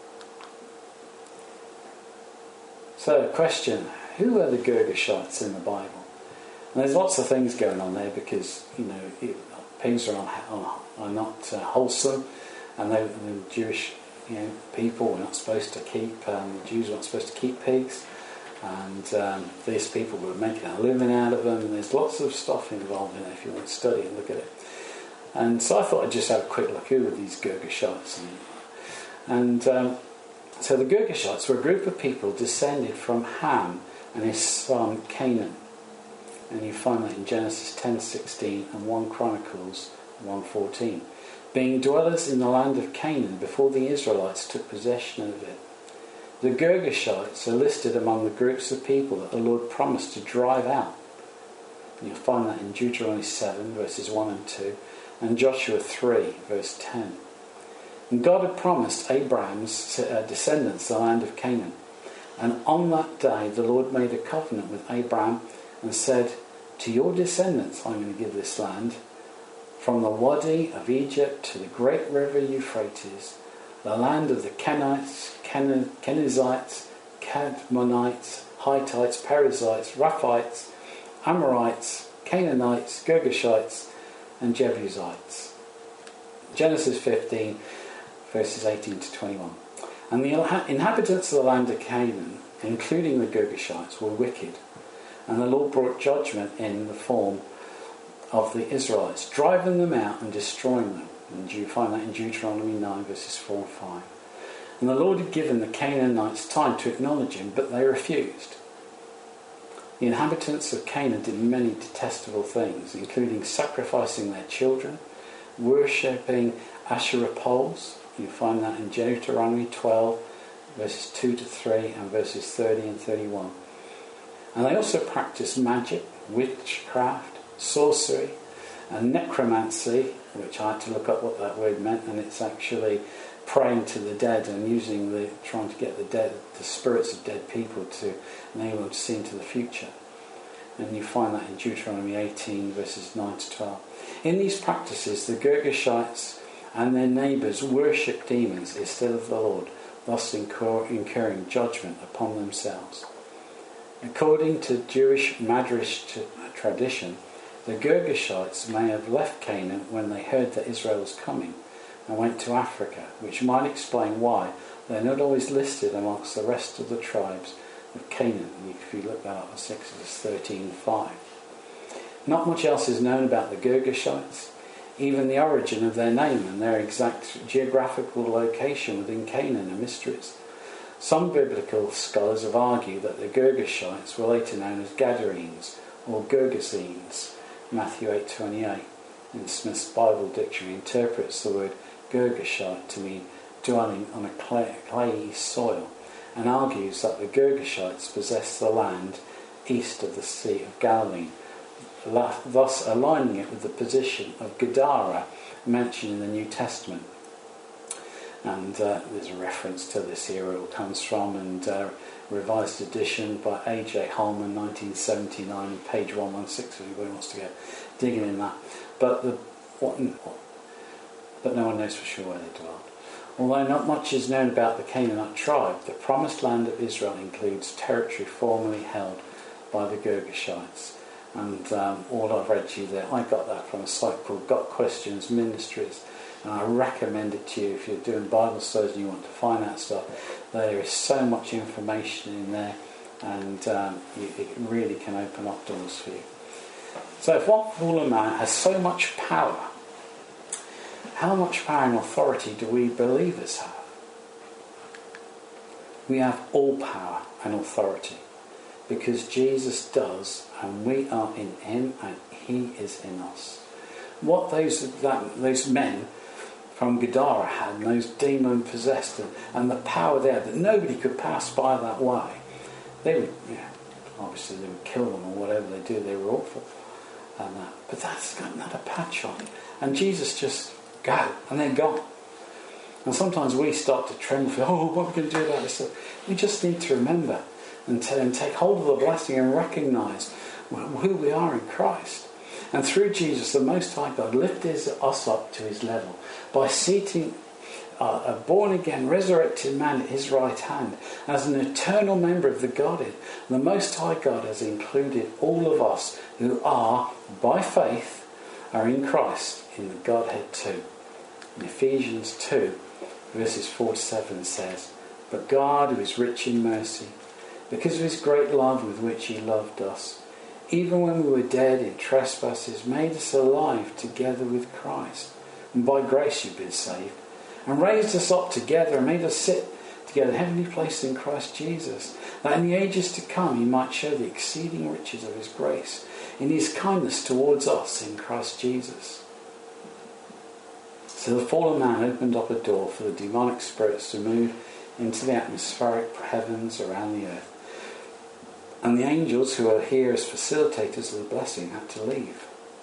So, question, who are the Girgashites in the Bible? And there's lots of things going on there because, you know, pigs are, on, on, are not uh, wholesome, and they, the Jewish you know, people were not supposed to keep, um, the Jews weren't supposed to keep pigs, and um, these people were making a living out of them, and there's lots of stuff involved in it if you want to study and look at it. And so I thought I'd just have a quick look, who are these Girgashites? And, and um, so the Girgashites were a group of people descended from Ham and his son Canaan. And you find that in Genesis ten sixteen and First Chronicles one fourteen. Being dwellers in the land of Canaan before the Israelites took possession of it. The Girgashites are listed among the groups of people that the Lord promised to drive out. And you'll find that in Deuteronomy seven, verses one and two, and Joshua three, verse ten. And God had promised Abraham's descendants the land of Canaan. And on that day the Lord made a covenant with Abraham and said, "To your descendants I'm going to give this land, from the Wadi of Egypt to the great river Euphrates, the land of the Kenites, Ken- Kenizzites, Cadmonites, Hittites, Perizzites, Raphites, Amorites, Canaanites, Girgashites, and Jebusites." Genesis fifteen, verses eighteen to twenty-one. And the inhabitants of the land of Canaan, including the Girgashites, were wicked. And the Lord brought judgment in the form of the Israelites, driving them out and destroying them. And you find that in Deuteronomy nine, verses four and five. And the Lord had given the Canaanites time to acknowledge him, but they refused. The inhabitants of Canaan did many detestable things, including sacrificing their children, worshipping Asherah poles. You find that in Deuteronomy twelve, verses two to three and verses thirty and thirty-one. And they also practiced magic, witchcraft, sorcery, and necromancy, which I had to look up what that word meant, and it's actually praying to the dead and using the, trying to get the dead, the spirits of dead people to enable them to see into the future. And you find that in Deuteronomy eighteen, verses nine to twelve. In these practices, the Girgashites and their neighbours worshipped demons instead of the Lord, thus incur- incurring judgment upon themselves. According to Jewish Madrash t- tradition, the Girgashites may have left Canaan when they heard that Israel was coming and went to Africa, which might explain why they're not always listed amongst the rest of the tribes of Canaan, if you look that up in Exodus thirteen five. Not much else is known about the Girgashites. Even the origin of their name and their exact geographical location within Canaan are mysteries. Some biblical scholars have argued that the Girgashites were later known as Gadarenes or Gergesenes. Matthew eight twenty-eight in Smith's Bible Dictionary interprets the word Girgashite to mean dwelling on a clay, clayey soil, and argues that the Girgashites possessed the land east of the Sea of Galilee, thus aligning it with the position of Gadara mentioned in the New Testament. And uh, there's a reference to this here where it comes from, and uh, revised edition by A J Holman, nineteen seventy-nine, page one sixteen, if anybody wants to go digging in that. But the what, but no one knows for sure where they dwelled. Although not much is known about the Canaanite tribe, the promised land of Israel includes territory formerly held by the Girgashites. And um, all I've read to you there, I got that from a site called Got Questions Ministries, and I recommend it to you if you're doing Bible studies and you want to find out stuff. There is so much information in there, and um, you, it really can open up doors for you. So if one fallen man has so much power, how much power and authority do we believers have? We have all power and authority because Jesus does, and we are in him and he is in us. What those that, those men from Gadara had, and those demon possessed, and, and the power there that nobody could pass by that way, they would, yeah, obviously they would kill them or whatever they do. They were awful, and that. But that's got another patch on it. And Jesus just go, and they're gone. And sometimes we start to tremble, for, oh, what are we going to do about this? We just need to remember and, t- and take hold of the blessing and recognise who we are in Christ. And through Jesus, the Most High God lifted us up to his level by seating uh, a born-again, resurrected man at his right hand as an eternal member of the Godhead. The Most High God has included all of us who are, by faith, are in Christ in the Godhead too. In Ephesians two, verses four to seven says, "But God, who is rich in mercy, because of his great love with which he loved us, even when we were dead in trespasses, made us alive together with Christ. And by grace you've been saved. And raised us up together and made us sit together in heavenly places in Christ Jesus, that in the ages to come he might show the exceeding riches of his grace in his kindness towards us in Christ Jesus." So the fallen man opened up a door for the demonic spirits to move into the atmospheric heavens around the earth. And the angels who are here as facilitators of the blessing had to leave.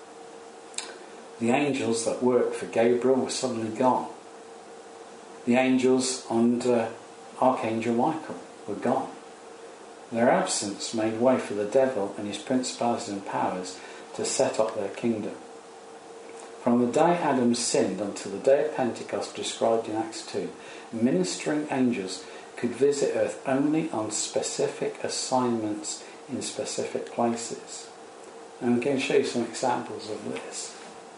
The angels that worked for Gabriel were suddenly gone. The angels under Archangel Michael were gone. Their absence made way for the devil and his principalities and powers to set up their kingdom. From the day Adam sinned until the day of Pentecost described in Acts two, ministering angels could visit earth only on specific assignments in specific places. And I'm going to show you some examples of this.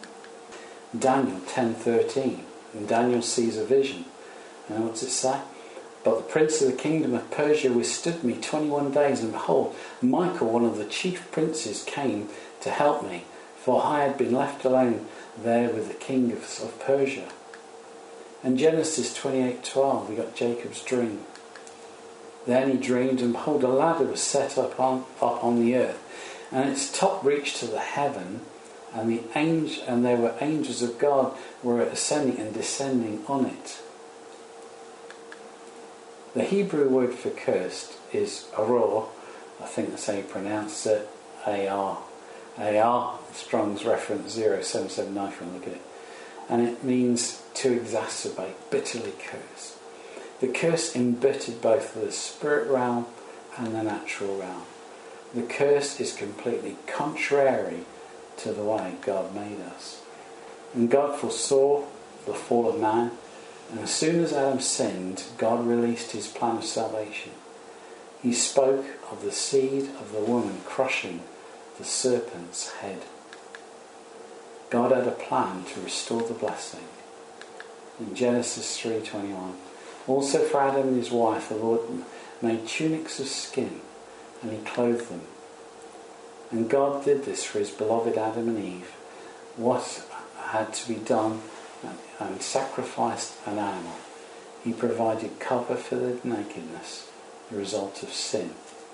Daniel ten thirteen. And Daniel sees a vision. And what's it say? "But the prince of the kingdom of Persia withstood me twenty-one days, and behold, Michael, one of the chief princes, came to help me, for I had been left alone there with the king of, of Persia." And Genesis twenty-eight twelve, we got Jacob's dream. "Then he dreamed, and behold, a ladder was set up on, up on the earth, and its top reached to the heaven, and the angel, and there were angels of God were ascending and descending on it." The Hebrew word for cursed is aror. I think that's how you pronounce it. A R. A R. Strong's reference zero seven seven nine if you want to look at it. And it means to exacerbate, bitterly curse. The curse embittered both the spirit realm and the natural realm. The curse is completely contrary to the way God made us. And God foresaw the fall of man, and as soon as Adam sinned, God released his plan of salvation. He spoke of the seed of the woman crushing the serpent's head. God had a plan to restore the blessing. In Genesis three twenty-one, also for Adam and his wife, the Lord made tunics of skin, and he clothed them. And God did this for his beloved Adam and Eve. What had to be done, and sacrificed an animal. He provided cover for their nakedness, the result of sin.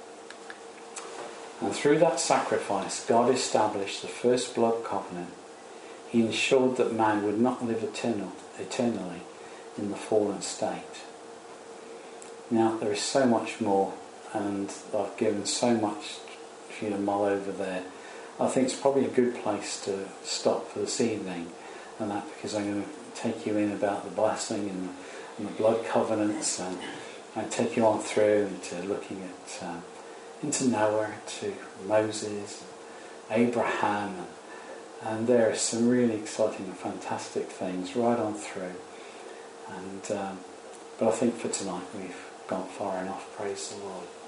And through that sacrifice, God established the first blood covenant. He ensured that man would not live eternal, eternally in the fallen state. Now, there is so much more, and I've given so much for you to mull over there. I think it's probably a good place to stop for this evening, and that because I'm going to take you in about the blessing and, and the blood covenants, and I take you on through into looking at um, into Noah, to Moses, Abraham, and, and there are some really exciting and fantastic things right on through. And um, but I think for tonight we've gone far enough. Praise the Lord.